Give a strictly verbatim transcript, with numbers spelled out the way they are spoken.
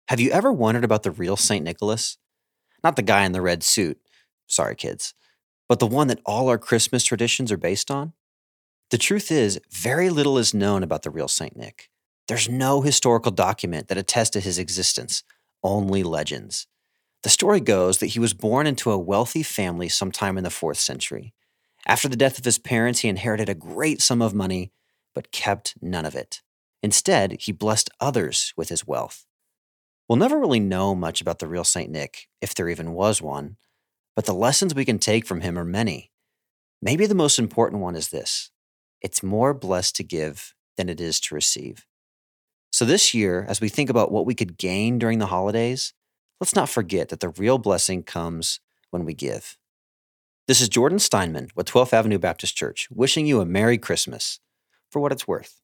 Have you ever wondered about the real Saint Nicholas? Not the guy in the red suit. Sorry, kids. But the one that all our Christmas traditions are based on? The truth is, very little is known about the real Saint Nick. There's no historical document that attests to his existence, only legends. The story goes that he was born into a wealthy family sometime in the fourth century. After the death of his parents, he inherited a great sum of money, but kept none of it. Instead, he blessed others with his wealth. We'll never really know much about the real Saint Nick, if there even was one, but the lessons we can take from him are many. Maybe the most important one is this: it's more blessed to give than it is to receive. So this year, as we think about what we could gain during the holidays, let's not forget that the real blessing comes when we give. This is Jordan Steinman with twelfth Avenue Baptist Church, wishing you a Merry Christmas, for what it's worth.